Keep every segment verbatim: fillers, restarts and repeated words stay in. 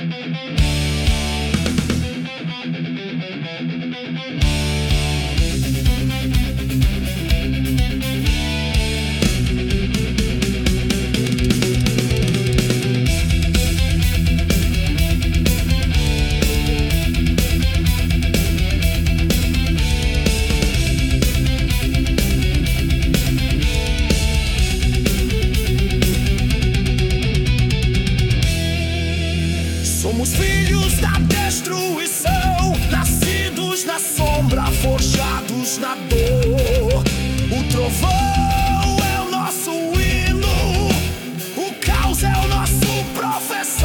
Somos filhos da destruição, nascidos na sombra, forjados na dor. O trovão é o nosso hino, o caos é o nosso professor.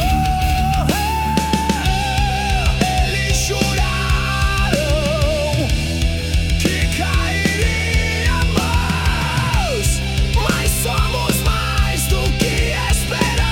Eles juraram que cairíamos, mas somos mais do que esperavam.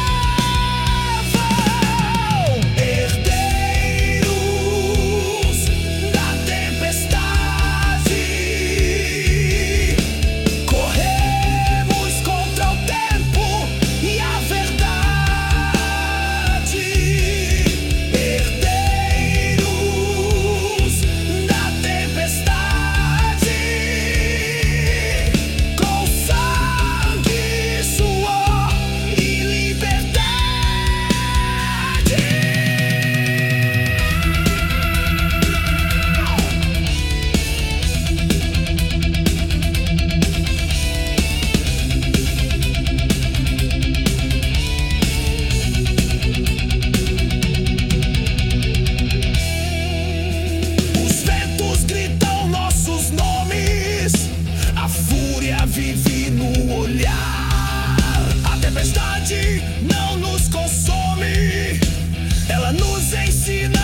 Vive no olhar, a tempestade não nos consome, ela nos ensina